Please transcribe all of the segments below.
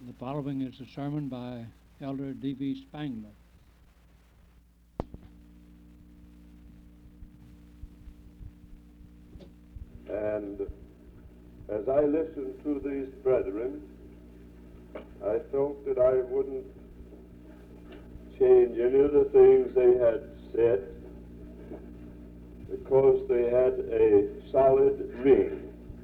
The following is a sermon by Elder D.V. Spangler. And as I listened to these brethren, I felt that I wouldn't change any of the things they had said because they had a solid ring.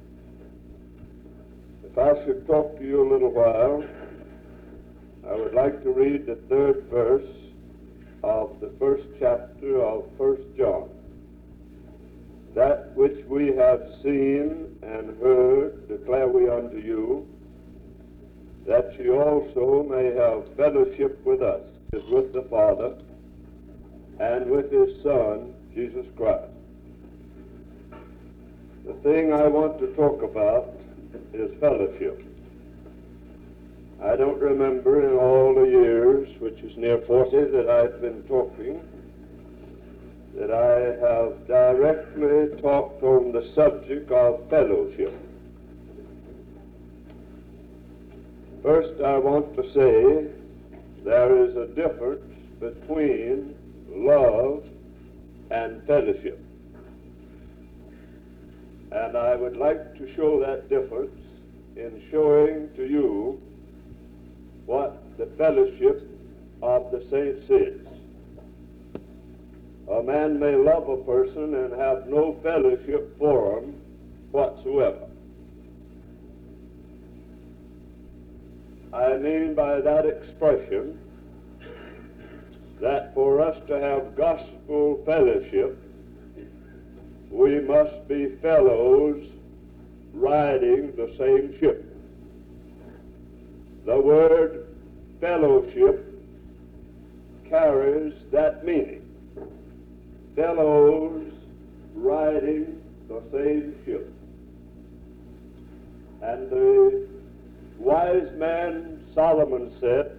If I should talk to you a little while, I would like to read the 3rd verse of the 1st chapter of 1 John. That which we have seen and heard declare we unto you, that ye also may have fellowship with us, is with the Father, and with his Son, Jesus Christ. The thing I want to talk about is fellowship. I don't remember in all the years, which is near 40, that I've been talking, that I have directly talked on the subject of fellowship. First, I want to say there is a difference between love and fellowship. And I would like to show that difference in showing to you what the fellowship of the saints is. A man may love a person and have no fellowship for him whatsoever. I mean by that expression that for us to have gospel fellowship, we must be fellows riding the same ship. The word fellowship carries that meaning. Fellows riding the same ship. And the wise man Solomon said,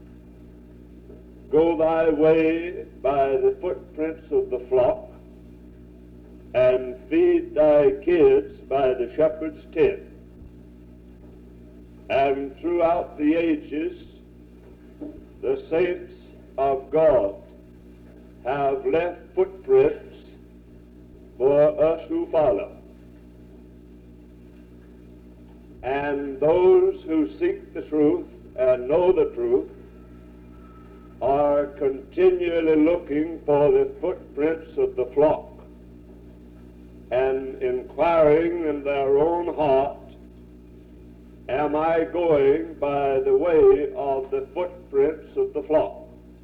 "Go thy way by the footprints of the flock, and feed thy kids by the shepherd's tent." And throughout the ages, the saints of God have left footprints for us who follow. And those who seek the truth and know the truth are continually looking for the footprints of the flock and inquiring in their own heart, am I going by the way of the footprints of the flock?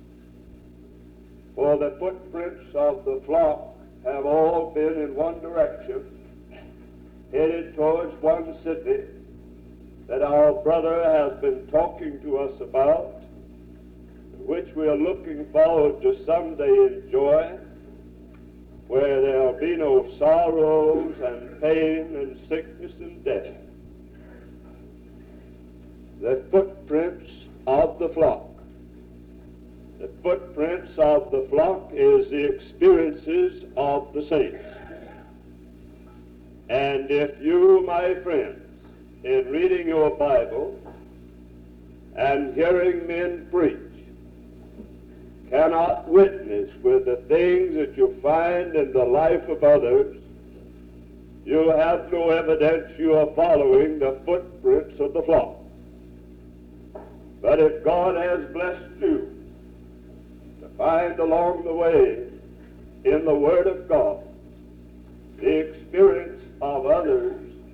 For the footprints of the flock have all been in one direction, headed towards one city that our brother has been talking to us about, which we are looking forward to someday enjoy, where there will be no sorrows and pain and sickness and death. The footprints of the flock. The footprints of the flock is the experiences of the saints. And if you, my friends, in reading your Bible and hearing men preach, cannot witness with the things that you find in the life of others, you have no evidence you are following the footprints of the flock. But if God has blessed you to find along the way in the Word of God the experience of others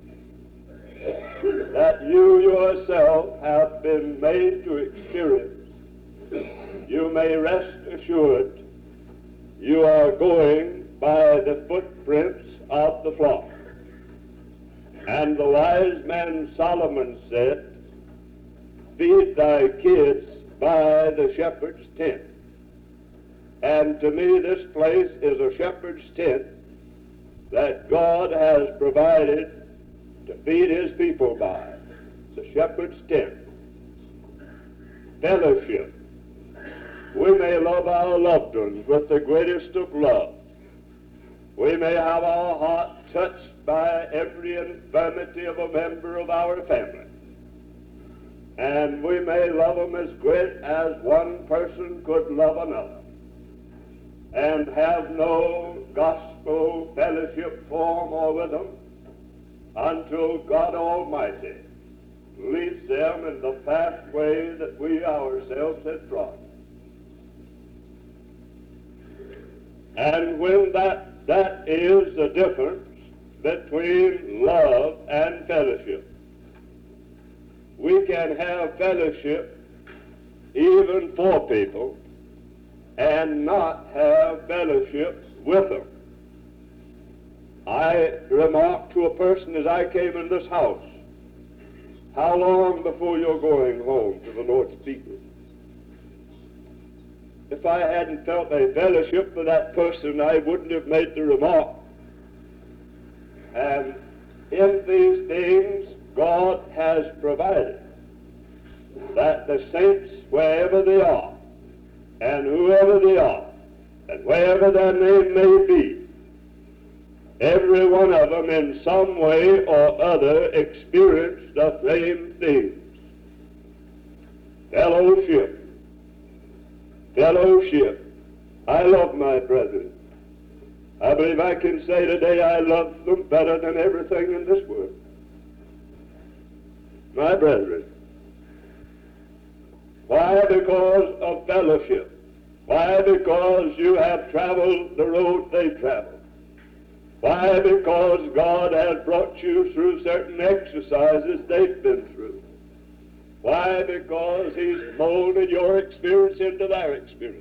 that you yourself have been made to experience, you may rest assured you are going by the footprints of the flock. And the wise man Solomon said, "Feed thy kids by the shepherd's tent." And to me this place is a shepherd's tent that God has provided to feed his people by. The shepherd's tent. Fellowship. We may love our loved ones with the greatest of love. We may have our heart touched by every infirmity of a member of our family. and we may love them as great as one person could love another, and have no gospel fellowship for them or with them until God Almighty leads them in the pathway that we ourselves have trod. And when that is the difference between love and fellowship. We can have fellowship even for people and not have fellowship with them. I remarked to a person as I came in this house, how long before you're going home to the Lord speaking? If I hadn't felt a fellowship with that person, I wouldn't have made the remark. And in these things, God has provided that the saints, wherever they are, and whoever they are, and wherever their name may be, every one of them in some way or other experience the same things. Fellowship. Fellowship. I love my brethren. I believe I can say today I love them better than everything in this world. My brethren. Why? Because of fellowship. Why? Because you have traveled the road they traveled. Why? Because God has brought you through certain exercises they've been through. Why? Because He's molded your experience into their experience.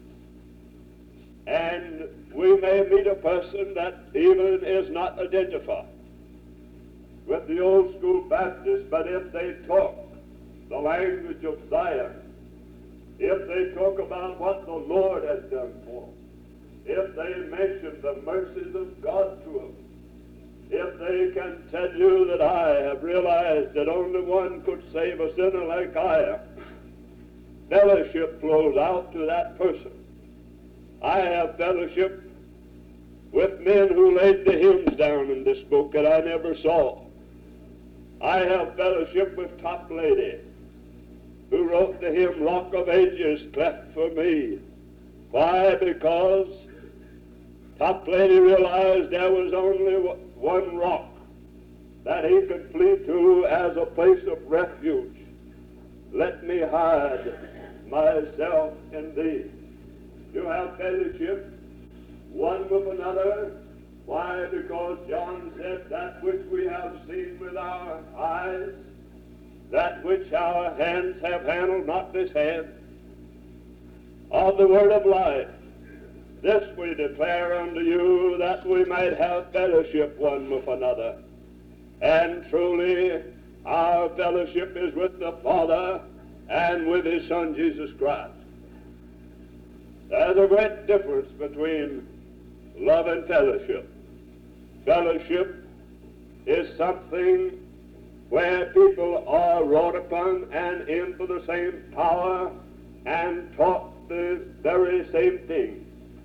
And we may meet a person that even is not identified with the old school Baptists, but if they talk the language of Zion, if they talk about what the Lord has done for them, if they mention the mercies of God to them, if they can tell you that I have realized that only one could save a sinner like I am, fellowship flows out to that person. I have fellowship with men who laid the hymns down in this book that I never saw. I have fellowship with Toplady, who wrote the hymn, Rock of Ages, cleft for me. Why? Because Toplady realized there was only one rock that he could flee to as a place of refuge. Let me hide myself in thee. You have fellowship one with another. Why? Because John said, that which we have seen with our eyes, that which our hands have handled, not this hand, of the word of life, this we declare unto you, that we might have fellowship one with another. And truly, our fellowship is with the Father and with His Son, Jesus Christ. There's a great difference between love and fellowship. Fellowship is something where people are wrought upon and into the same power and taught the very same thing.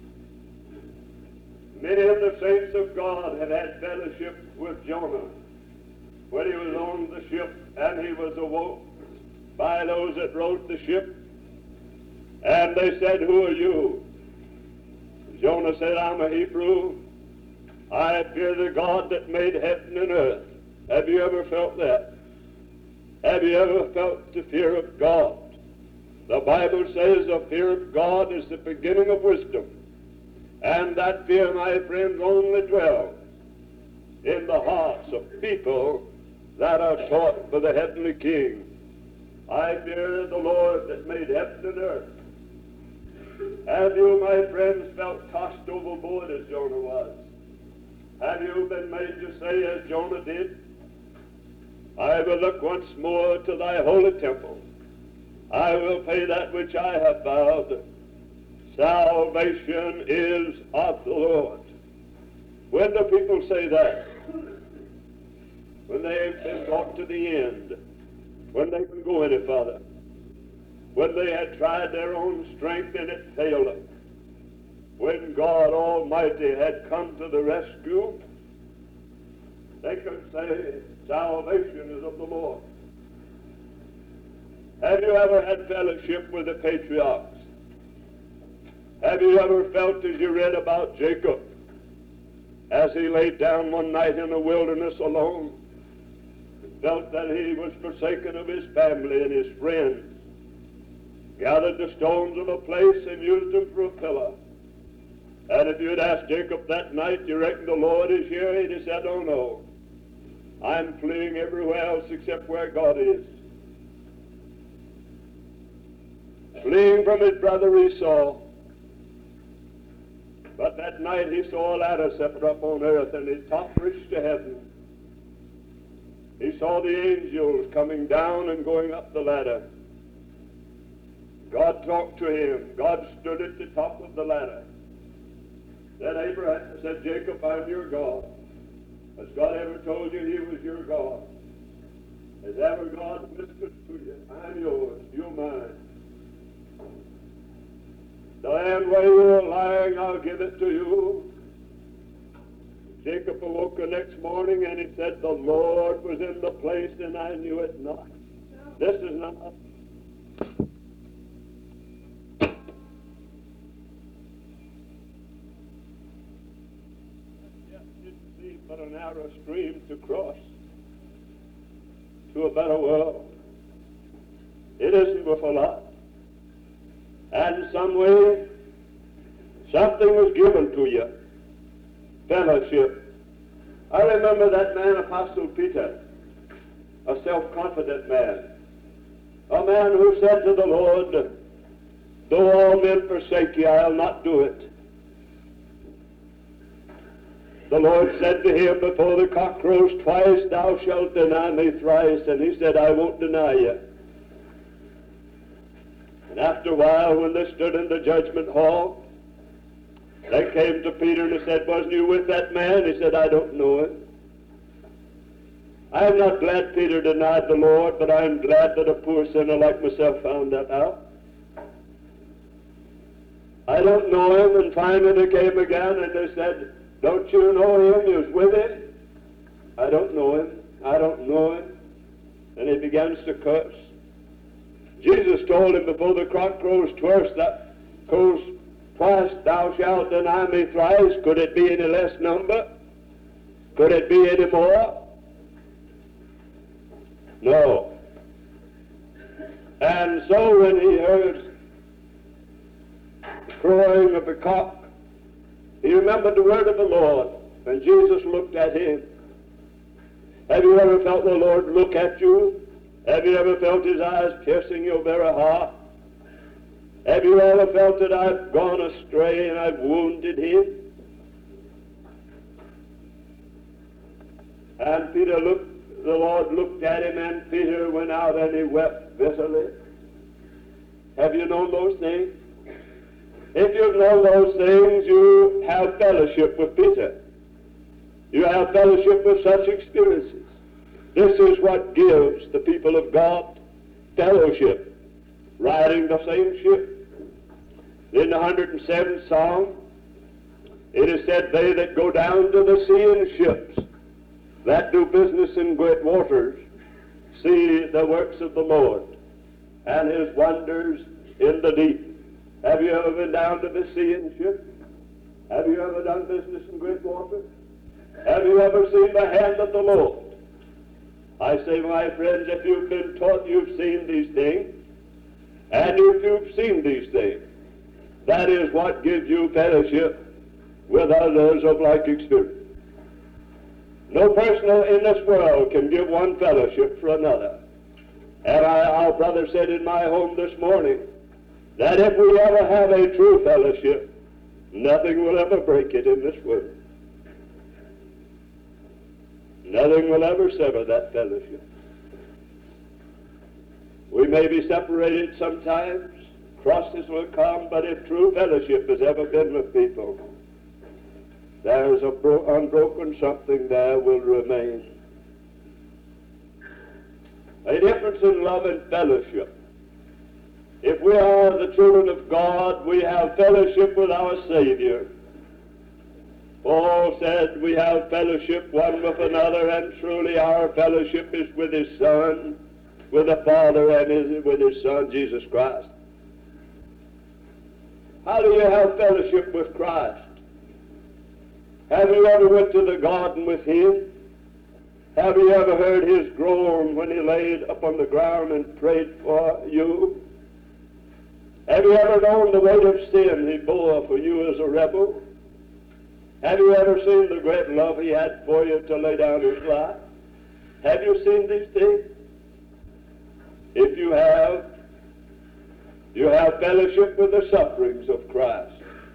Many of the saints of God have had fellowship with Jonah when he was on the ship and he was awoke by those that rowed the ship. And they said, who are you? Jonah said, I'm a Hebrew. I fear the God that made heaven and earth. Have you ever felt that? Have you ever felt the fear of God? The Bible says the fear of God is the beginning of wisdom. And that fear, my friends, only dwells in the hearts of people that are taught by the heavenly King. I fear the Lord that made heaven and earth. Have you, my friends, felt tossed overboard as Jonah was? Have you been made to say as Jonah did, I will look once more to thy holy temple. I will pay that which I have vowed. Salvation is of the Lord. When do people say that? When they've been brought to the end. When they can go any further. When they had tried their own strength and it failed them. When God Almighty had come to the rescue, they could say, salvation is of the Lord. Have you ever had fellowship with the patriarchs? Have you ever felt, as you read about Jacob, as he laid down one night in the wilderness alone, felt that he was forsaken of his family and his friends, gathered the stones of a place and used them for a pillar? And if you had asked Jacob that night, you reckon the Lord is here? He'd have said, oh no, I'm fleeing everywhere else except where God is. Fleeing from his brother Esau. But that night he saw a ladder set up on earth, and his top reached to heaven. He saw the angels coming down and going up the ladder. God talked to him. God stood at the top of the ladder. Then Abraham said, Jacob, I'm your God. Has God ever told you he was your God? Has ever God whispered to you, I'm yours, you're mine? The land where you're lying, I'll give it to you. Jacob awoke the next morning and he said, the Lord was in the place and I knew it not. This is not. But a narrow stream to cross to a better world. It isn't with a lot. And some way, something was given to you. Fellowship. I remember that man, Apostle Peter, a self-confident man. A man who said to the Lord, though all men forsake you, I'll not do it. The Lord said to him, before the cock crows twice, thou shalt deny me thrice. And he said, I won't deny you. And after a while, when they stood in the judgment hall, they came to Peter and they said, wasn't you with that man? He said, I don't know him. I'm not glad Peter denied the Lord, but I'm glad that a poor sinner like myself found that out. I don't know him. And finally they came again and they said, don't you know him? He was with him. I don't know him. I don't know him. And he begins to curse. Jesus told him, before the cock crows twice, thou shalt deny me thrice. Could it be any less number? Could it be any more? No. And so when he heard the crowing of the cock, he remembered the word of the Lord, and Jesus looked at him. Have you ever felt the Lord look at you? Have you ever felt his eyes piercing your very heart? Have you ever felt that I've gone astray and I've wounded him? And the Lord looked at him, and Peter went out and he wept bitterly. Have you known those things? If you've known those things, you have fellowship with Peter. You have fellowship with such experiences. This is what gives the people of God fellowship, riding the same ship. In the 107th Psalm, it is said, they that go down to the sea in ships, that do business in great waters, see the works of the Lord, and his wonders in the deep. Have you ever been down to the sea in ships? Have you ever done business in great waters? Have you ever seen the hand of the Lord? I say, my friends, if you've been taught you've seen these things, and if you've seen these things, that is what gives you fellowship with others of like experience. No person in this world can give one fellowship for another. And our brother said in my home this morning that if we ever have a true fellowship, nothing will ever break it in this world. Nothing will ever sever that fellowship. We may be separated sometimes, crosses will come, but if true fellowship has ever been with people, there is a unbroken something there will remain. A difference in love and fellowship. If we are the children of God, we have fellowship with our Savior. Paul said we have fellowship one with another, and truly our fellowship is with his Son. with the Father and with His Son, Jesus Christ. How do you have fellowship with Christ? Have you ever went to the garden with Him? Have you ever heard His groan when He laid upon the ground and prayed for you? Have you ever known the weight of sin He bore for you as a rebel? Have you ever seen the great love He had for you to lay down His life? Have you seen these things? If you have fellowship with the sufferings of Christ.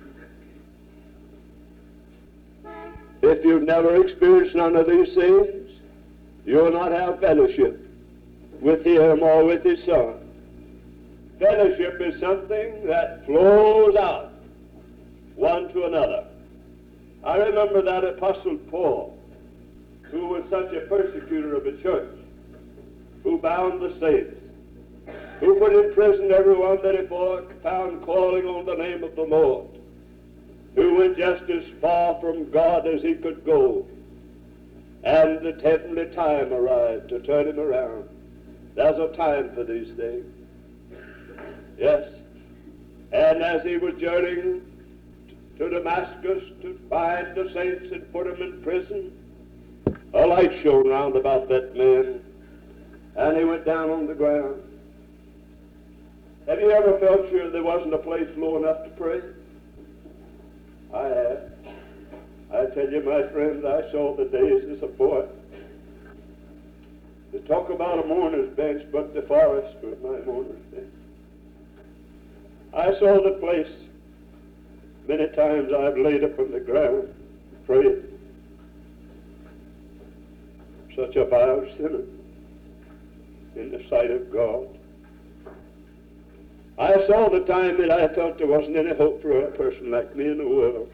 If you've never experienced none of these things, you will not have fellowship with Him or with His Son. Fellowship is something that flows out one to another. I remember that Apostle Paul, who was such a persecutor of the church, who bound the saints, who put in prison everyone that he found calling on the name of the Lord, who went just as far from God as he could go. And the heavenly time arrived to turn him around. There's a time for these things. Yes. And as he was journeying to Damascus to find the saints and put them in prison, a light shone round about that man, and he went down on the ground. Have you ever felt sure there wasn't a place low enough to pray? I have. I tell you, my friends, I saw the days as a boy. To talk about a mourner's bench, but the forest was my mourner's bench. I saw the place. Many times I've laid up on the ground, prayed. Such a vile sinner in the sight of God. I saw the time that I thought there wasn't any hope for a person like me in the world.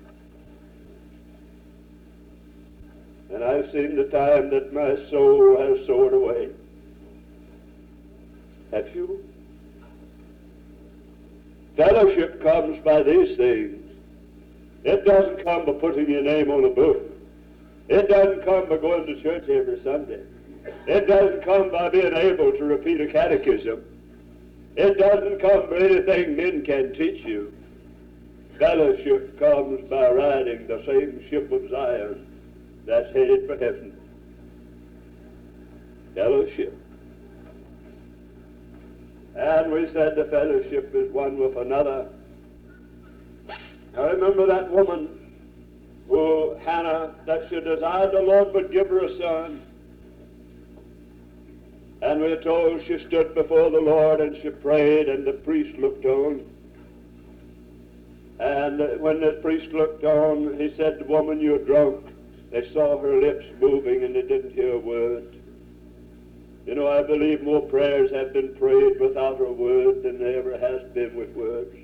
And I've seen the time that my soul has soared away. Have you? Fellowship comes by these things. It doesn't come by putting your name on a book. It doesn't come by going to church every Sunday. It doesn't come by being able to repeat a catechism. It doesn't come by anything men can teach you. Fellowship comes by riding the same ship of Zion that's headed for heaven. Fellowship. And we said the fellowship is one with another. I remember that woman who, Hannah, that she desired the Lord would give her a son. And we're told she stood before the Lord and she prayed, and the priest looked on. And when the priest looked on, he said, "Woman, you're drunk." They saw her lips moving and they didn't hear a word. You know, I believe more prayers have been prayed without a word than there ever has been with words.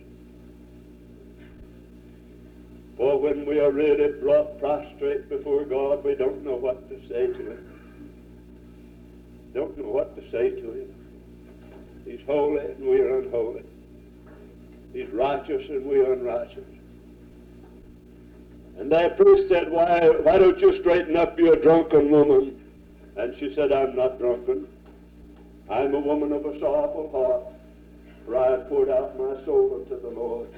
For when we are really brought prostrate before God, we don't know what to say to Him. Don't know what to say to Him. He's holy and we are unholy. He's righteous and we are unrighteous. And that priest said, why don't you straighten up, you drunken woman? And she said, I'm not drunken. I'm a woman of a sorrowful heart, for I have poured out my soul unto the Lord.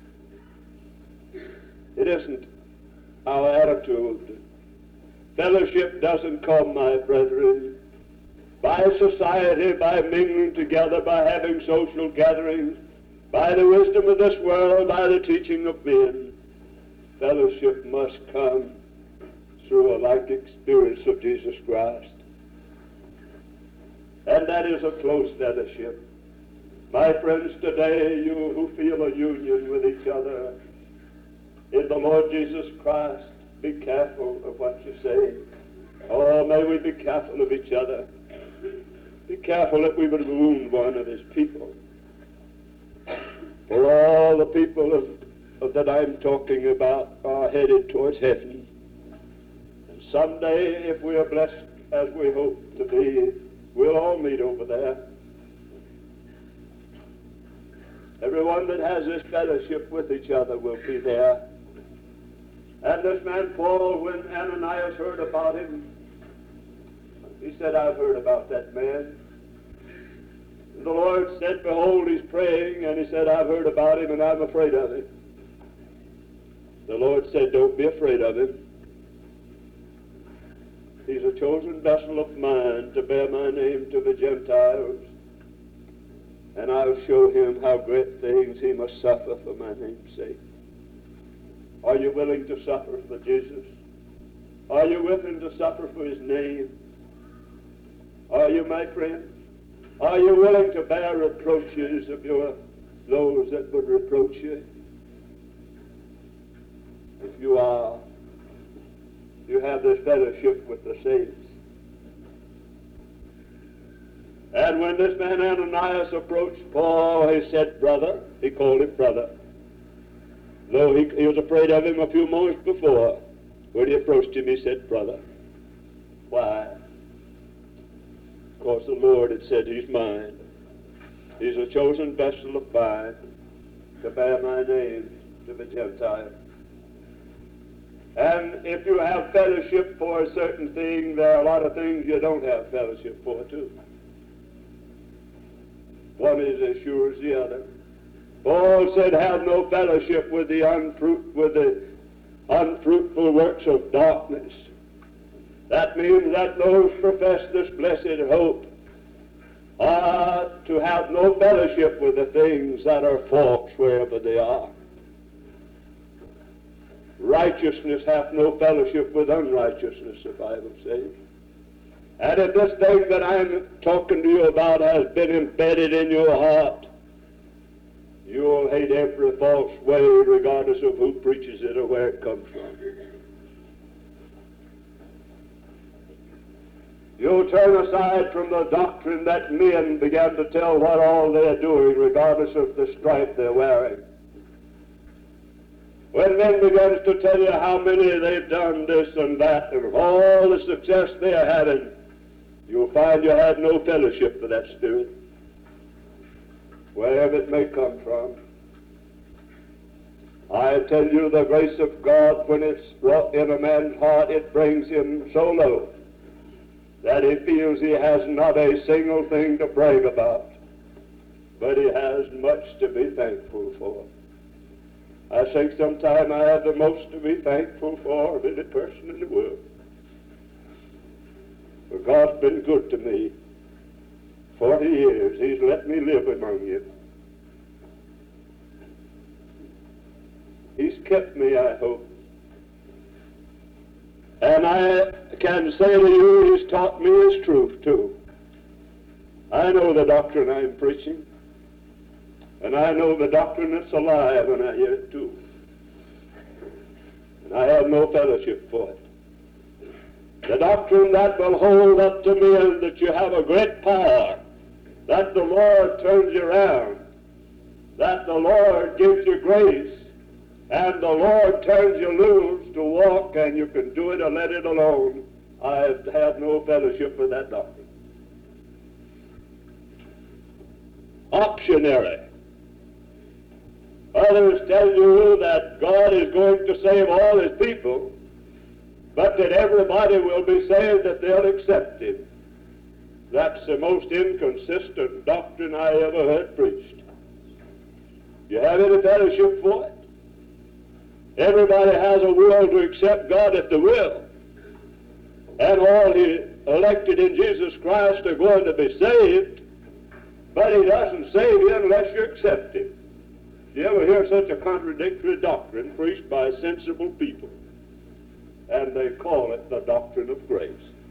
It isn't our attitude. Fellowship doesn't come, my brethren, by society, by mingling together, by having social gatherings, by the wisdom of this world, by the teaching of men. Fellowship must come through a like experience of Jesus Christ. And that is a close fellowship. My friends, today, you who feel a union with each other in the Lord Jesus Christ, be careful of what you say. Oh, may we be careful of each other. Be careful that we would wound one of His people. For all the people that I'm talking about are headed towards heaven. And someday, if we are blessed as we hope to be, we'll all meet over there. Everyone that has this fellowship with each other will be there. And this man Paul, when Ananias heard about him, he said, I've heard about that man. The Lord said, behold, he's praying, and he said, I've heard about him, and I'm afraid of him. The Lord said, don't be afraid of him. He's a chosen vessel of mine to bear my name to the Gentiles, and I'll show him how great things he must suffer for my name's sake. Are you willing to suffer for Jesus? Are you willing to suffer for his name? Are you, my friend? Are you willing to bear reproaches of those that would reproach you? If you are, you have this fellowship with the saints. And when this man Ananias approached Paul, he said, brother. He called him brother. Though he was afraid of him a few moments before. When he approached him, he said, brother. Why? Because the Lord had said, he's mine. He's a chosen vessel of mine to bear my name to the Gentiles. And if you have fellowship for a certain thing, there are a lot of things you don't have fellowship for, too. One is as sure as the other. Paul said, have no fellowship with the unfruitful works of darkness. That means that those profess this blessed hope are to have no fellowship with the things that are false wherever they are. Righteousness hath no fellowship with unrighteousness, the Bible says. And if this thing that I'm talking to you about has been embedded in your heart, you'll hate every false way regardless of who preaches it or where it comes from. You'll turn aside from the doctrine that men began to tell what all they're doing regardless of the stripe they're wearing. When men begin to tell you how many they've done this and that and all the success they're having, you'll find you had no fellowship with that spirit, wherever it may come from. I tell you, the grace of God, when it's wrought in a man's heart, it brings him so low that he feels he has not a single thing to brag about, but he has much to be thankful for. I think sometime I have the most to be thankful for of any person in the world. For God's been good to me. 40 years he's let me live among you. He's kept me, I hope. And I can say to you, he's taught me his truth too. I know the doctrine I'm preaching. And I know the doctrine that's alive, and I hear it too. And I have no fellowship for it. The doctrine that will hold up to men that you have a great power, that the Lord turns you around, that the Lord gives you grace, and the Lord turns you loose to walk, and you can do it or let it alone. I have no fellowship with that doctrine. Optionary. Others tell you that God is going to save all his people, but that everybody will be saved that they'll accept him. That's the most inconsistent doctrine I ever heard preached. You have any fellowship for it? Everybody has a will to accept God if they will. And all he elected in Jesus Christ are going to be saved, but he doesn't save you unless you accept him. You ever hear such a contradictory doctrine preached by sensible people? And they call it the doctrine of grace.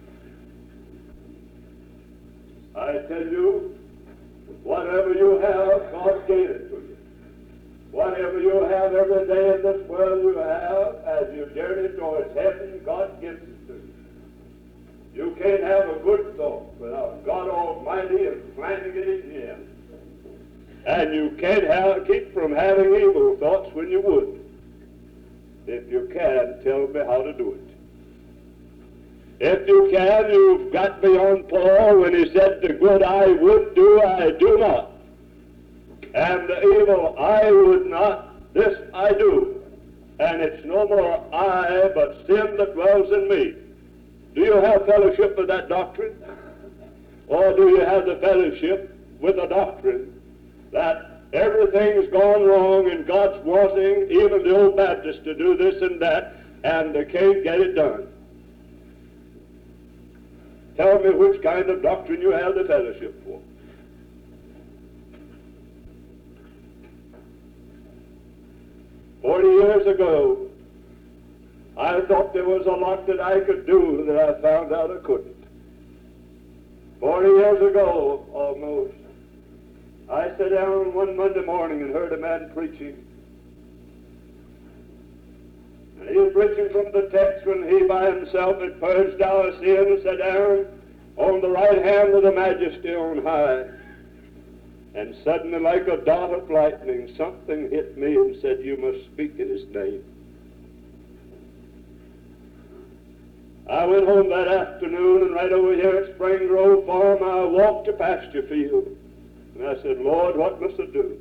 I tell you, whatever you have, God gave it to you. Whatever you have every day in this world you have, as you journey towards heaven, God gives it to you. You can't have a good thought without God Almighty implanting it in you. And you can't keep from having evil thoughts when you would. If you can, tell me how to do it. If you can, you've got beyond Paul when he said, the good I would do, I do not. And the evil I would not, this I do. And it's no more I, but sin that dwells in me. Do you have fellowship with that doctrine? Or do you have the fellowship with a doctrine that everything's gone wrong and God's wanting even the old Baptists to do this and that, and they can't get it done. Tell me which kind of doctrine you have the fellowship for. "40 years ago, I thought there was a lot that I could do that I found out I couldn't. 40 years ago, almost, I sat down one Monday morning and heard a man preaching. And he was preaching from the text when he by himself had purged our sin and sat down on the right hand of the Majesty on high. And suddenly, like a dot of lightning, something hit me and said, 'You must speak in His name.' I went home that afternoon, and right over here at Spring Grove Farm, I walked to pasture field. And I said, 'Lord, what must I do?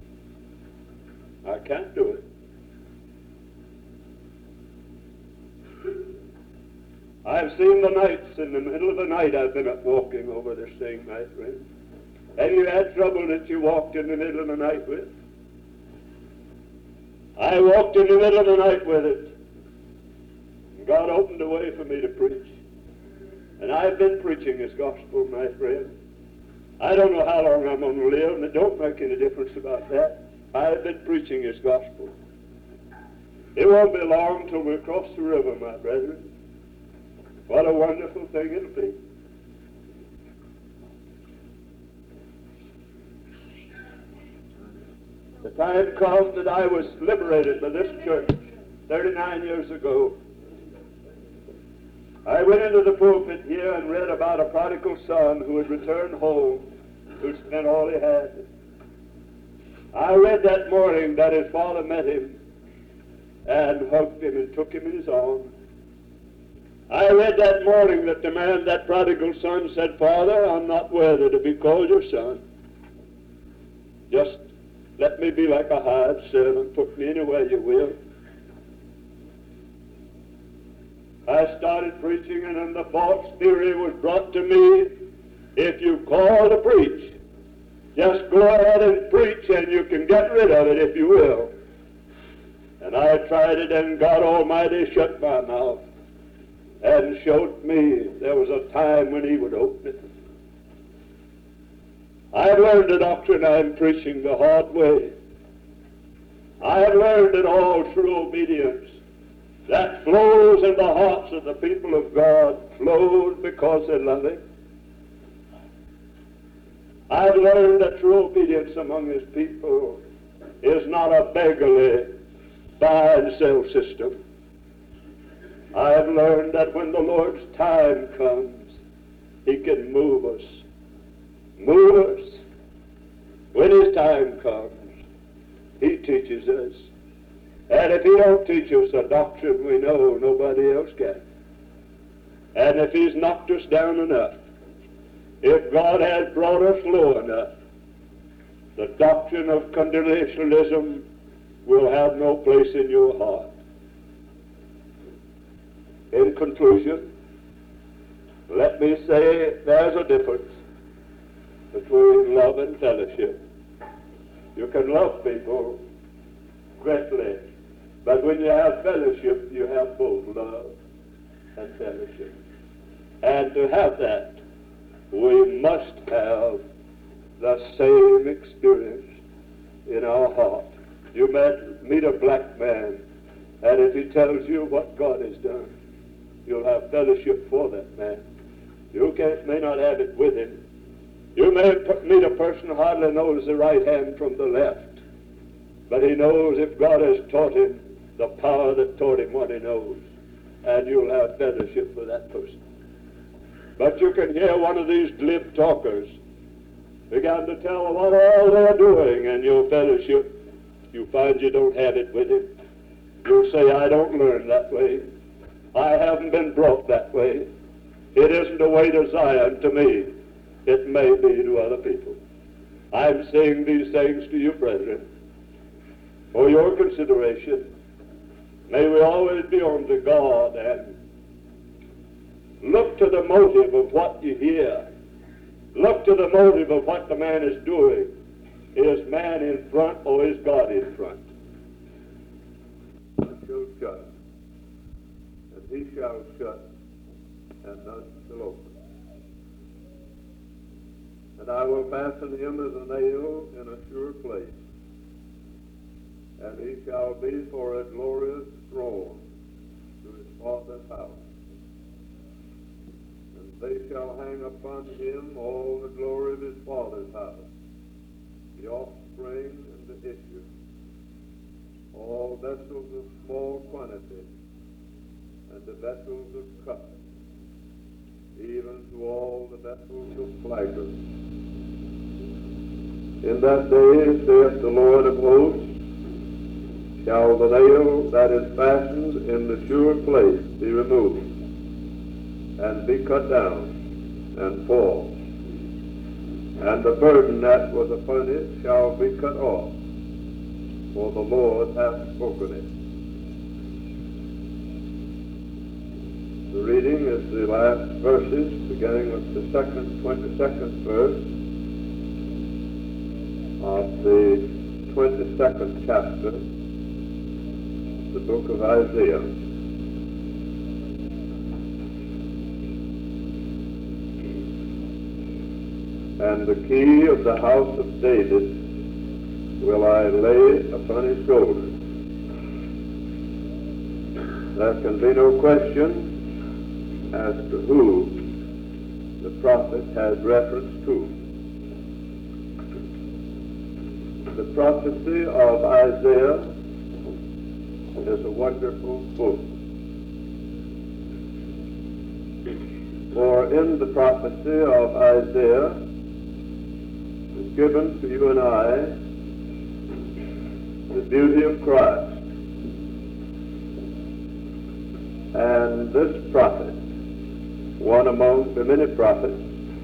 I can't do it.' I've seen the nights, in the middle of the night I've been up walking over this thing, my friend. Have you had trouble that you walked in the middle of the night with? I walked in the middle of the night with it. And God opened a way for me to preach. And I've been preaching His gospel, my friend. I don't know how long I'm going to live, and it don't make any difference about that. I've been preaching His gospel. It won't be long till we cross the river, my brethren. What a wonderful thing it'll be. The time comes that I was liberated by this church 39 years ago. I went into the pulpit here and read about a prodigal son who had returned home, who'd spent all he had. I read that morning that his father met him and hugged him and took him in his arms. I read that morning that the man, that prodigal son, said, "Father, I'm not worthy to be called your son. Just let me be like a hired servant. Put me anywhere you will." I started preaching, and then the false theory was brought to me: if you call to preach, just go ahead and preach, and you can get rid of it if you will. And I tried it, and God Almighty shut my mouth and showed me there was a time when He would open it. I've learned the doctrine I'm preaching the hard way. I've learned that all true obedience that flows in the hearts of the people of God flows because they love Him. I've learned that true obedience among His people is not a beggarly buy and sell system. I've learned that when the Lord's time comes, He can move us. Move us. When His time comes, He teaches us. And if He don't teach us a doctrine we know, nobody else can. And if He's knocked us down enough, if God has brought us low enough, the doctrine of congregationalism will have no place in your heart. In conclusion, let me say there's a difference between love and fellowship. You can love people greatly, but when you have fellowship, you have both love and fellowship. And to have that, we must have the same experience in our heart. You might meet a black man, and if he tells you what God has done, you'll have fellowship for that man. You may not have it with him. You may meet a person who hardly knows the right hand from the left, but he knows if God has taught him the power that taught him what he knows, and you'll have fellowship with that person. But you can hear one of these glib talkers begin to tell what all they're doing, and your fellowship, you find you don't have it with him. You'll say, "I don't learn that way. I haven't been brought that way. It isn't the way to Zion to me. It may be to other people." I'm saying these things to you, brethren, for your consideration. May we always be on to God and look to the motive of what you hear Look to the motive of what the man is doing. Is man in front or is God in front? None shall shut, and he shall shut, and none shall open. And I will fasten him as a nail in a sure place, and he shall be for a glorious throne to his Father's house. And they shall hang upon him all the glory of his Father's house, the offspring and the issue, all vessels of small quantity, and the vessels of cup, even to all the vessels of flagon. In that day, saith the Lord of hosts, shall the nail that is fastened in the sure place be removed, and be cut down, and fall. And the burden that was upon it shall be cut off, for the Lord hath spoken it. The reading is the last verses, beginning with the 22nd verse of the 22nd chapter, the book of Isaiah. And the key of the house of David will I lay upon his shoulders. There can be no question as to who the prophet has reference to. The prophecy of Isaiah is a wonderful book. For in the prophecy of Isaiah is given to you and I the beauty of Christ. And this prophet, one among the many prophets,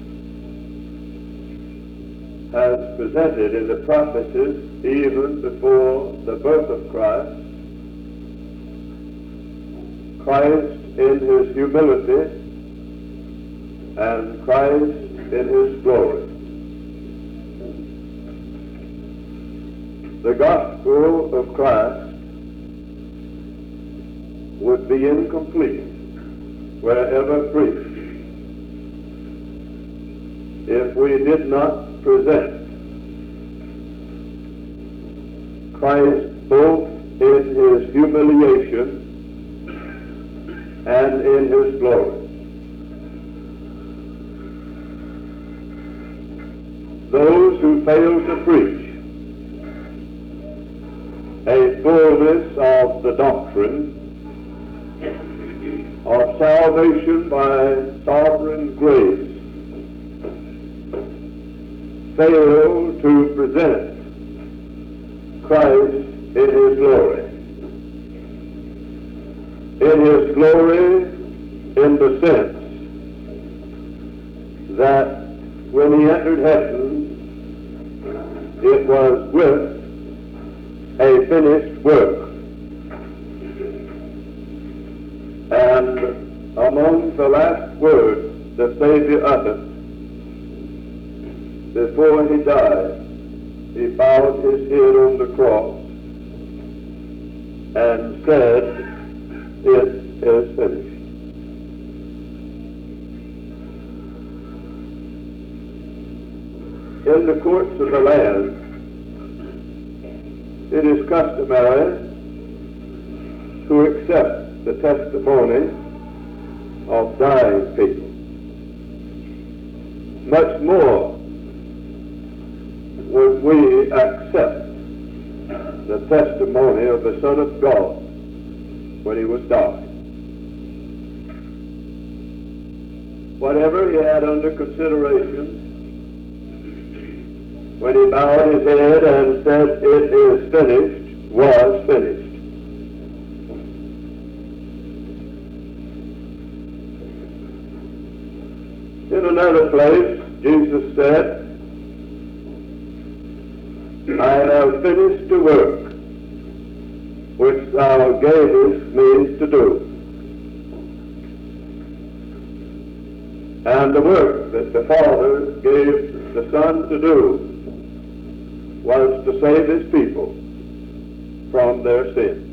has presented in the prophecies even before the birth of Christ, Christ in his humility and Christ in his glory. The gospel of Christ would be incomplete wherever preached if we did not present Christ both in his humiliation and in his glory. Those who fail to preach a fullness of the doctrine of salvation by sovereign grace fail to present Christ in his glory. In his glory in the sense that when he entered heaven, it was with a finished work. And among the last words the Savior uttered before he died, he bowed his head on the cross and said, "It is finished." In the courts of the land, it is customary to accept the testimony of dying people. Much more would we accept the testimony of the Son of God when he was dying. Whatever he had under consideration, when he bowed his head and said, "It is finished," was finished. In another place, Jesus said, "I have finished the work which thou gavest me to do." And the work that the Father gave the Son to do was to save his people from their sins.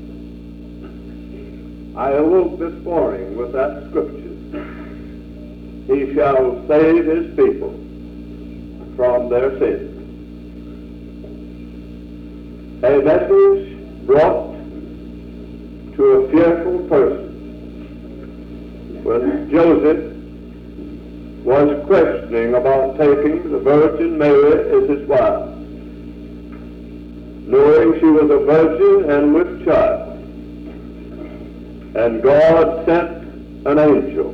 I awoke this morning with that scripture. He shall save his people from their sins. A message brought to a fearful person when Joseph was questioning about taking the Virgin Mary as his wife, knowing she was a virgin and with child. And God sent an angel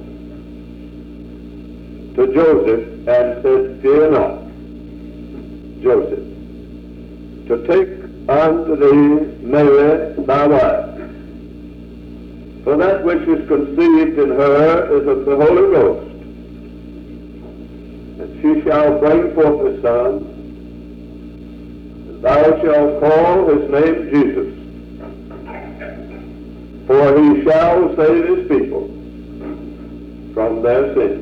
to Joseph and said, "Fear not, Joseph, to take unto thee Mary thy wife, for that which is conceived in her is of the Holy Ghost. And she shall bring forth a son, and thou shalt call his name Jesus, for he shall save his people from their sins."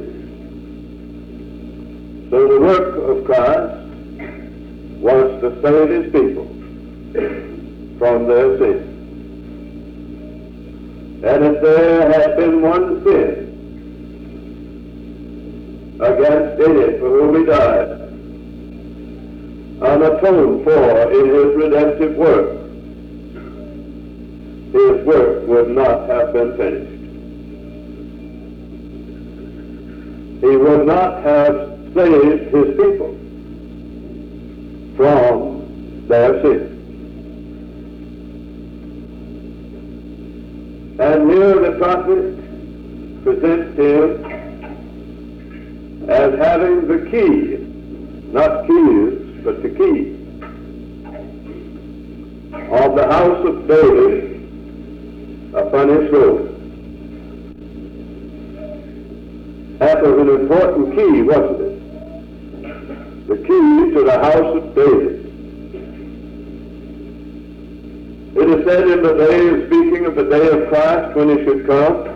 So the work of Christ was to save his people from their sins. And if there had been one sin against any for whom he died, unatoned for in his redemptive work, his work would not have been finished. He would not have saved his people from their sins. And here the prophet presents him as having the key, not keys, but the key of the house of David upon his shoulder. That was an important key, wasn't it? The key to the house of David. It is said in the day, speaking of the day of Christ when he should come,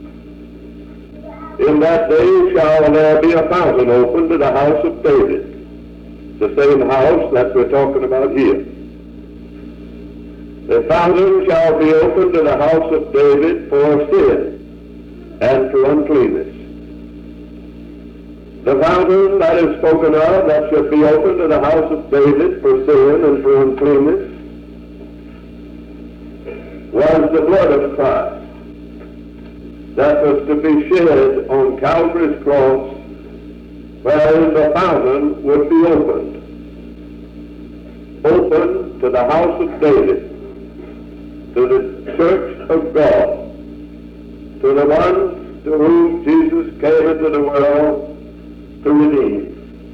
in that day shall there be a fountain opened to the house of David. The same house that we're talking about here. The fountain shall be opened to the house of David for sin and to uncleanness. The fountain that is spoken of that should be opened to the house of David for sin and for uncleanness was the blood of Christ that was to be shed on Calvary's cross, wherein the fountain would be opened to the house of David, to the church of God, to the ones to whom Jesus came into the world to redeem.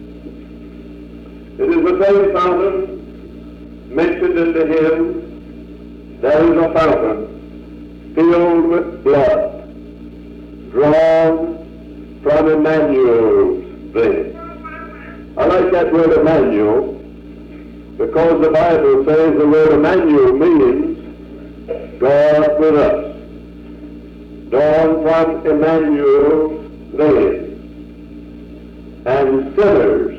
It is the same fountain mentioned in the hymn. There is a fountain filled with blood, drawn from Emmanuel's vein. I like that word Emmanuel, because the Bible says the word Emmanuel means God with us. Drawn from Emmanuel's vein. And sinners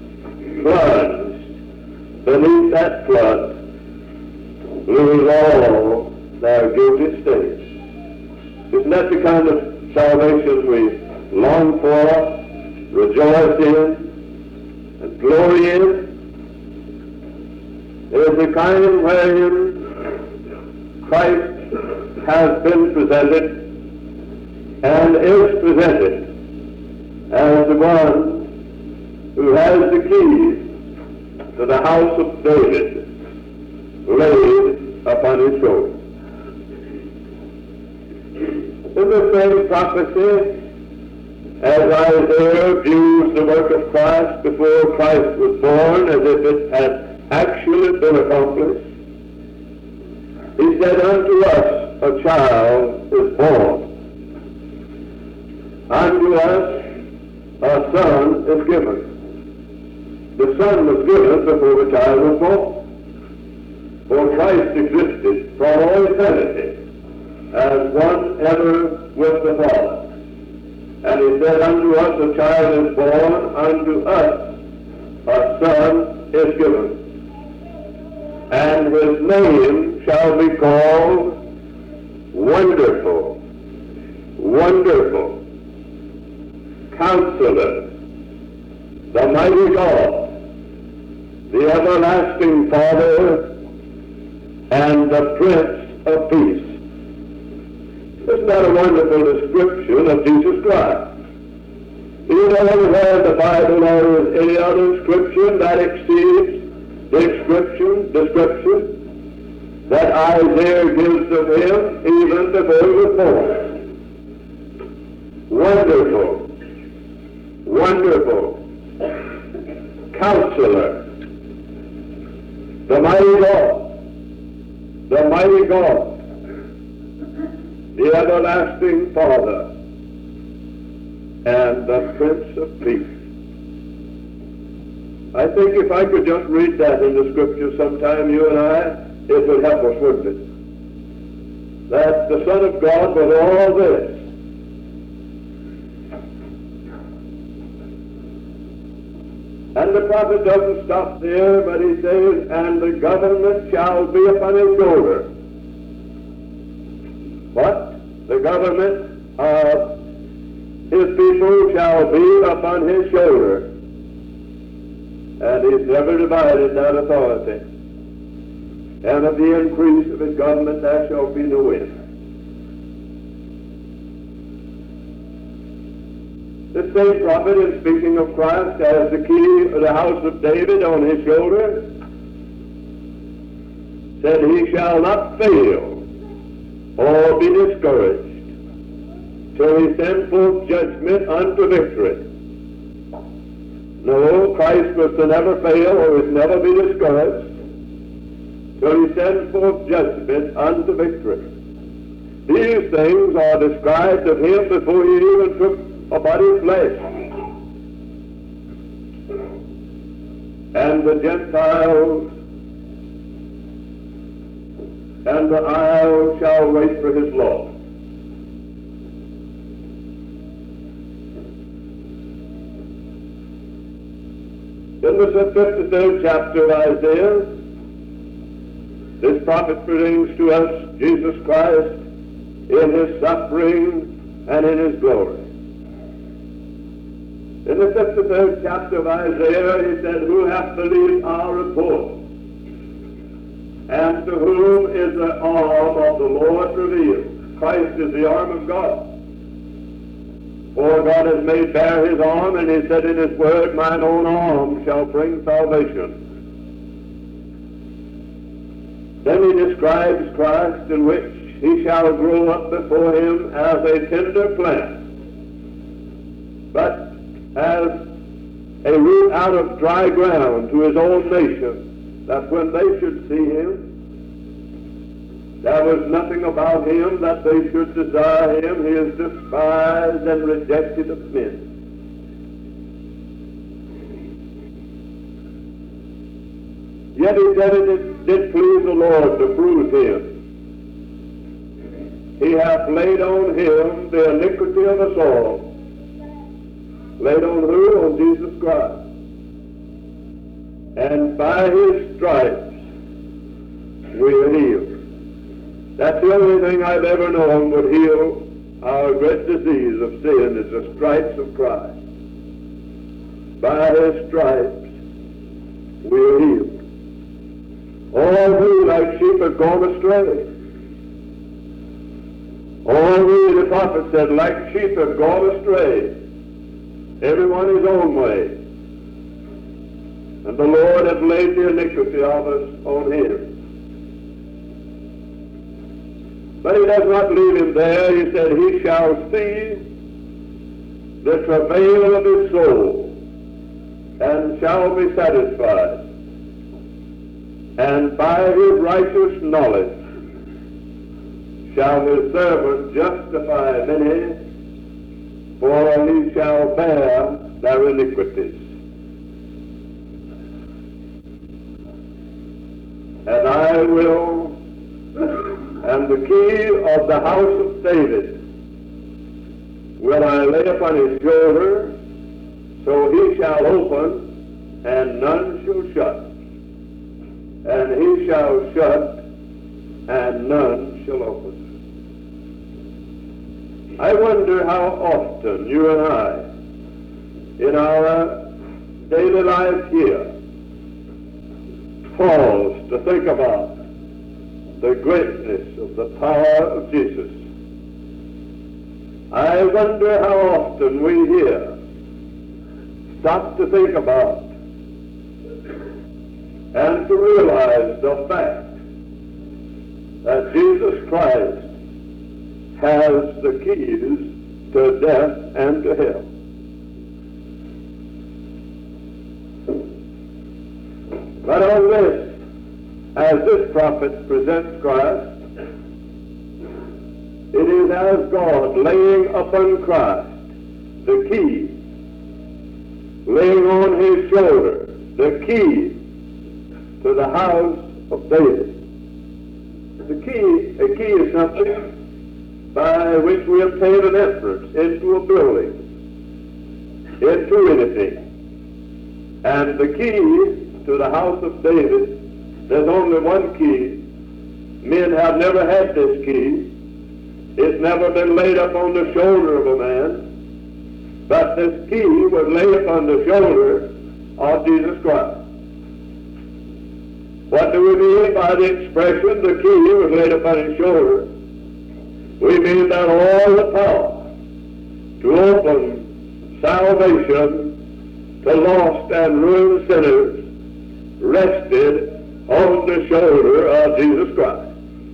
plunged beneath that flood lose all their guilty states. Isn't that the kind of salvation we long for, rejoice in, and glory in? It is the kind wherein Christ has been presented and is presented as the one who has the keys to the house of David laid upon his shoulder. In the same prophecy, as Isaiah views the work of Christ before Christ was born as if it had actually been accomplished, he said, "Unto us a child is born. Unto us a son is given." The son was given before the child was born. For Christ existed from all eternity as one ever with the Father. And he said, unto us a child is born, unto us a son is given. And his name shall be called Wonderful, Wonderful, Counselor, the Mighty God, the Everlasting Father, and the Prince of Peace. Isn't that a wonderful description of Jesus Christ? Do you know anywhere in the Bible or any other description that exceeds the description that Isaiah gives of him even before he was born? Wonderful, Wonderful, Counselor, the Mighty God, the Mighty God, the Everlasting Father, and the Prince of Peace. I think if I could just read that in the Scripture sometime, you and I, it would help us, wouldn't it? That the Son of God with all this, and the prophet doesn't stop there, but he says, and the government shall be upon his shoulder. What? The government of his people shall be upon his shoulder. And he's never divided that authority. And of the increase of his government there shall be no end. The same prophet, in speaking of Christ, has the key of the house of David on his shoulder, said, he shall not fail or be discouraged till he send forth judgment unto victory. No, Christ was to never fail or was never be discouraged till he sends forth judgment unto victory. These things are described of him before he even took a body of flesh. And the Gentiles and the isles shall wait for his law. In the 53rd chapter of Isaiah, this prophet brings to us Jesus Christ in his suffering and in his glory. In the 53rd chapter of Isaiah, he said, who hath believed our report? And to whom is the arm of the Lord revealed? Christ is the arm of God. For God has made bare his arm, and he said in his word, mine own arm shall bring salvation. Then he describes Christ, in which he shall grow up before him as a tender plant, but as a root out of dry ground to his own nation, that when they should see him, there was nothing about him that they should desire him. He is despised and rejected of men. Yet he said it did please the Lord to bruise him. He hath laid on him the iniquity of us all. Laid on who? On Jesus Christ. And by his stripes we are healed. That's the only thing I've ever known would heal our great disease of sin, is the stripes of Christ. By his stripes we are healed. All we like sheep have gone astray. All we, the prophet said, like sheep have gone astray. Everyone his own way. And the Lord hath laid the iniquity of us on him. But he does not leave him there. He said, he shall see the travail of his soul, and shall be satisfied. And by his righteous knowledge shall his servant justify many, for he shall bear their iniquities. And I will, and the key of the house of David will I lay upon his shoulder, so he shall open, and none shall shut. And he shall shut, and none shall open. I wonder how often you and I, in our daily life here, pause to think about the greatness of the power of Jesus. I wonder how often we here stop to think about and to realize the fact that Jesus Christ has the keys to death and to hell. But on this, as this prophet presents Christ, it is as God laying upon Christ the key, laying on his shoulder the key to the house of David. A key is something by which we obtain an entrance into a building, into anything. And the key to the house of David, there's only one key. Men have never had this key. It's never been laid up on the shoulder of a man, but this key was laid upon the shoulder of Jesus Christ. What do we mean by the expression, the key was laid upon his shoulder? We mean that all the power to open salvation to lost and ruined sinners rested on the shoulder of Jesus Christ.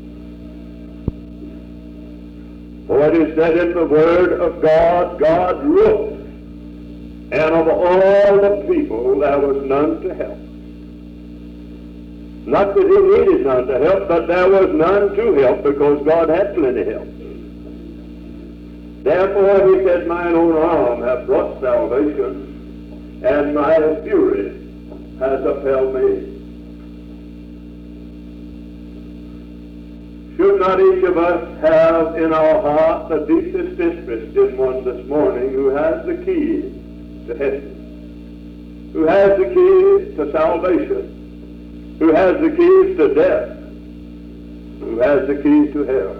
For it is said in the Word of God, God looked, and of all the people there was none to help. Not that he needed none to help, but there was none to help because God had plenty help. Therefore he said, mine own arm hath brought salvation, and my fury has upheld me. Should not each of us have in our heart the deepest interest in one this morning who has the key to heaven, who has the key to salvation, who has the keys to death, who has the keys to hell?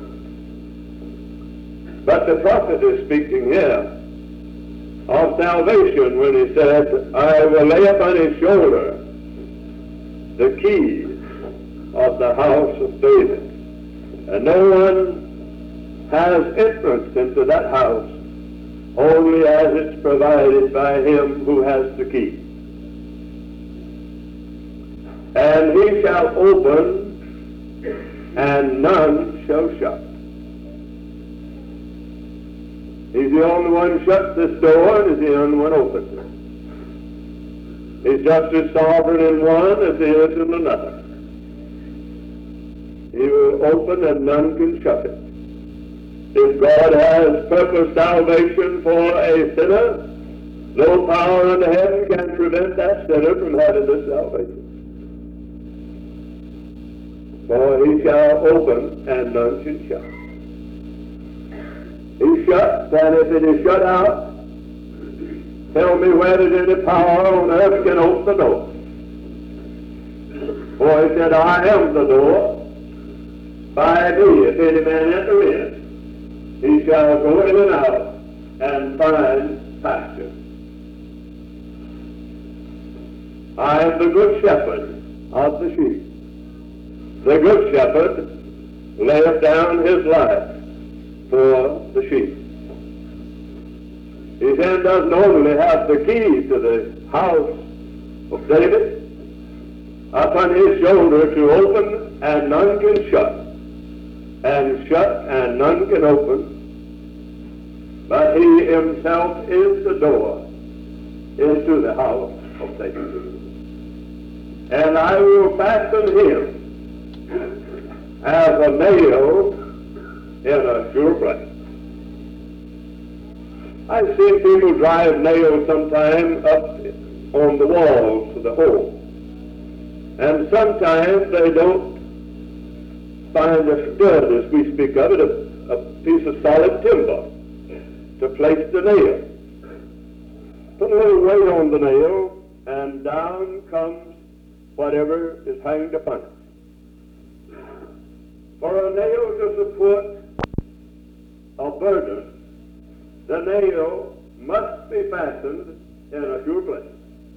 But the prophet is speaking here of salvation when he said, I will lay upon his shoulder the keys of the house of David. And no one has entrance into that house only as it's provided by him who has the key. And he shall open, and none shall shut. He's the only one who shuts this door, and he's the only one who opens it. He's just as sovereign in one as he is in another. He will open and none can shut it. If God has purposed salvation for a sinner, no power under heaven can prevent that sinner from having this salvation. For he shall open and none shall shut. He shuts, and if it is shut out, tell me where does any power on earth can open the door. For he said, I am the door. By me, if any man enter in, he shall go in and out and find pasture. I am the good shepherd of the sheep. The good shepherd layeth down his life for the sheep. He then doesn't only have the key to the house of David upon his shoulder to open and none can shut, and shut and none can open, but he himself is the door into the house of David. And I will fasten him as a nail in a sure place. I've seen people drive nails sometime up on the walls of the home, and sometimes they don't find a stud, as we speak of it, a piece of solid timber. to place the nail. Put a little weight on the nail, and down comes whatever is hanged upon it. For a nail to support a burden, the nail must be fastened in a sure place.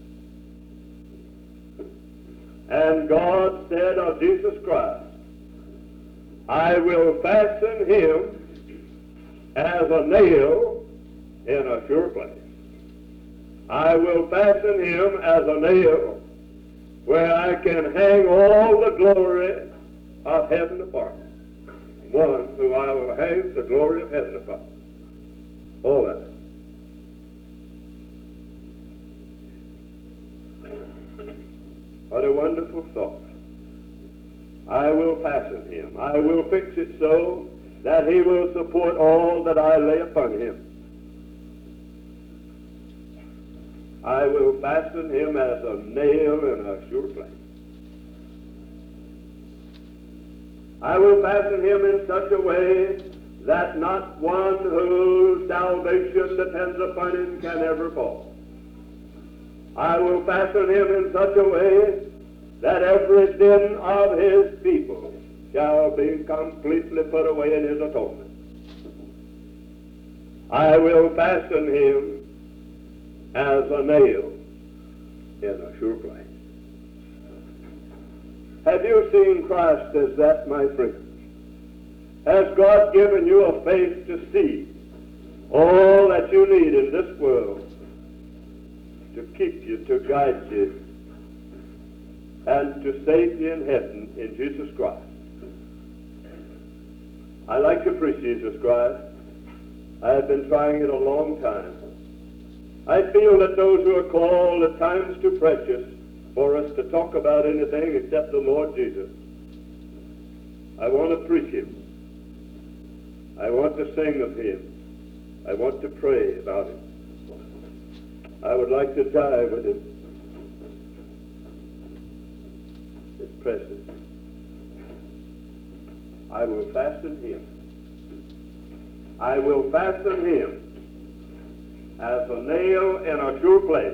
And God said of Jesus Christ, I will fasten him as a nail in a sure place. I will fasten him as a nail where I can hang all the glory of heaven upon him. One who I will hang the glory of heaven upon. All that. What a wonderful thought. I will fasten him. I will fix it so that he will support all that I lay upon him. I will fasten him as a nail in a sure place. I will fasten him in such a way that not one whose salvation depends upon him can ever fall. I will fasten him in such a way that every sin of his people shall be completely put away in his atonement. I will fasten him as a nail in a sure place. Have you seen Christ as that, my friend? Has God given you a faith to see all that you need in this world to keep you, to guide you, and to save you in heaven in Jesus Christ? I like to preach Jesus Christ. I have been trying it a long time. I feel that those who are called at times too precious for us to talk about anything except the Lord Jesus. I want to preach him. I want to sing of him. I want to pray about him. I would like to die with him. It's precious. I will fasten him. I will fasten him as a nail in a sure place.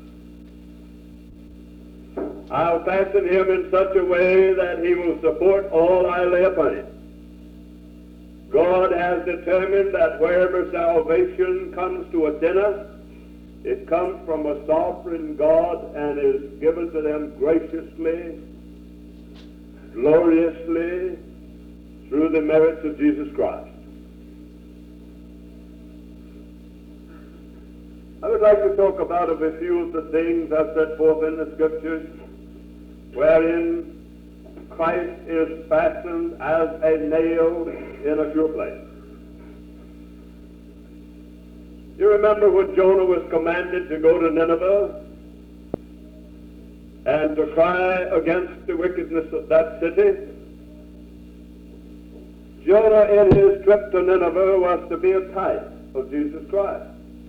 I'll fasten him in such a way that he will support all I lay upon him. God has determined that wherever salvation comes to a sinner, it comes from a sovereign God and is given to them graciously, gloriously, through the merits of Jesus Christ. I would like to talk about a few of the things I've set forth in the Scriptures wherein Christ is fastened as a nail in a sure place. You remember when Jonah was commanded to go to Nineveh and to cry against the wickedness of that city? Jonah in his trip to Nineveh was to be a type of Jesus Christ.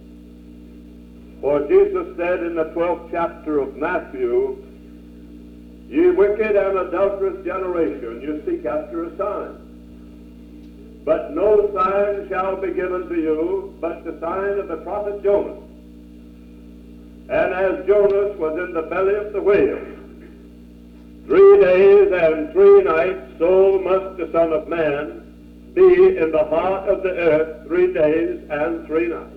For Jesus said in the 12th chapter of Matthew, Ye wicked and adulterous generation, you seek after a sign. But no sign shall be given to you but the sign of the prophet Jonas. And as Jonas was in the belly of the whale 3 days and 3 nights, so must the Son of Man be in the heart of the earth 3 days and 3 nights.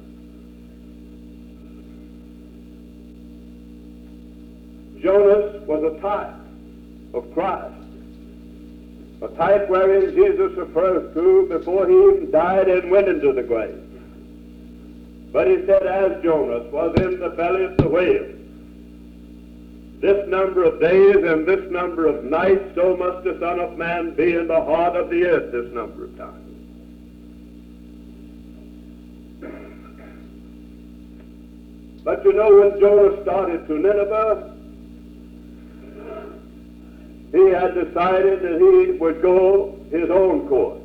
Jonas was a type of Christ, a type wherein Jesus refers to before he even died and went into the grave. But he said, as Jonas was in the belly of the whale this number of days and this number of nights, so must the Son of Man be in the heart of the earth this number of times. But you know, when Jonah started to Nineveh, he had decided that he would go his own course.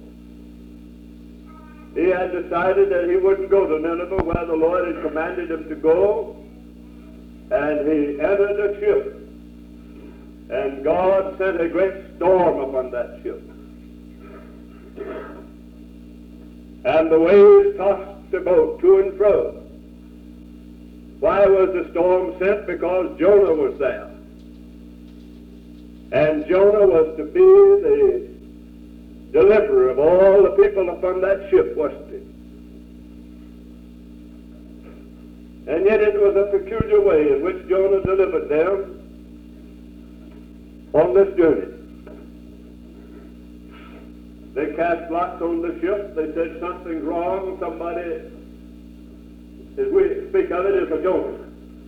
He had decided that he wouldn't go to Nineveh where the Lord had commanded him to go, and he entered a ship, and God sent a great storm upon that ship. And the waves tossed the boat to and fro. Why was the storm sent? Because Jonah was there. And Jonah was to be the deliverer of all the people upon that ship, wasn't he? And yet it was a peculiar way in which Jonah delivered them on this journey. They cast lots on the ship. They said something's wrong. Somebody, as we speak of it, is a Jonah.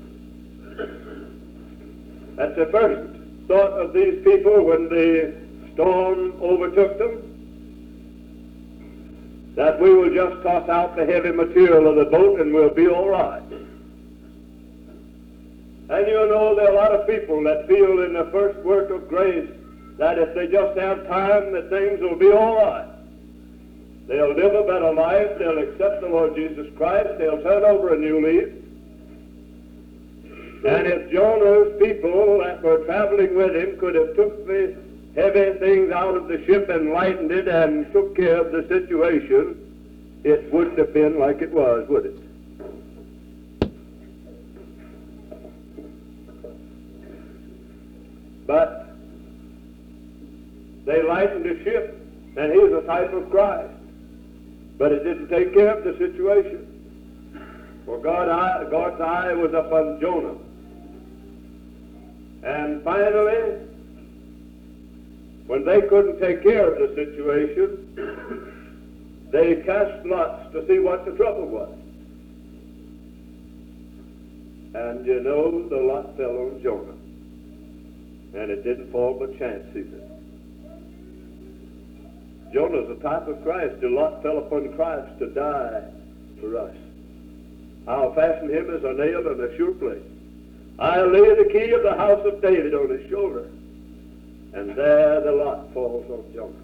That's the first thought of these people when the storm overtook them, that we will just toss out the heavy material of the boat and we'll be all right. And you know, there are a lot of people that feel in the first work of grace that if they just have time, that things will be all right. They'll live a better life. They'll accept the Lord Jesus Christ. They'll turn over a new leaf. And if Jonah's people that were traveling with him could have took the heavy things out of the ship and lightened it and took care of the situation, it wouldn't have been like it was, would it? But they lightened the ship, and he was a type of Christ. But it didn't take care of the situation. For God's eye was upon Jonah. And finally, when they couldn't take care of the situation, they cast lots to see what the trouble was. And you know, the lot fell on Jonah. And it didn't fall by chance either. Jonah's a type of Christ. The lot fell upon Christ to die for us. I'll fasten him as a nail in a sure place. I'll lay the key of the house of David on his shoulder. And there the lot falls on Jonah.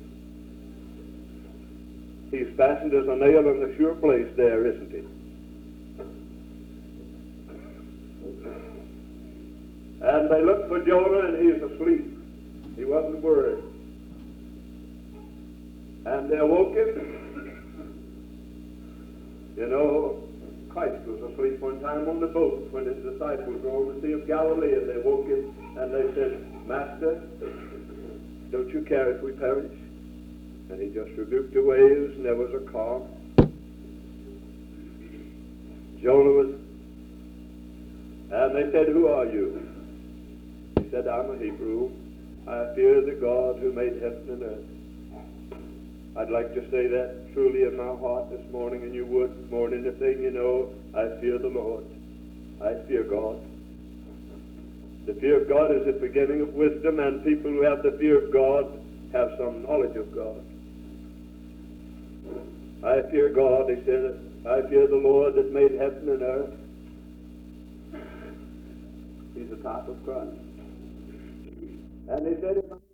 He's fastened as a nail in a sure place there, isn't he? And they looked for Jonah, and he's asleep. He wasn't worried. And they awoke him. You know, Christ was asleep one time on the boat when his disciples were on the Sea of Galilee, and they woke him, and they said, "Master, don't you care if we perish?" And he just rebuked the waves, and there was a calm. Jonah was, and they said, "Who are you?" He said, "I'm a Hebrew. I fear the God who made heaven and earth." I'd like to say that truly in my heart this morning, and you would more than anything, you know, I fear the Lord. I fear God. The fear of God is the beginning of wisdom, and people who have the fear of God have some knowledge of God. I fear God, he said, I fear the Lord that made heaven and earth. He's a type of Christ. And he said,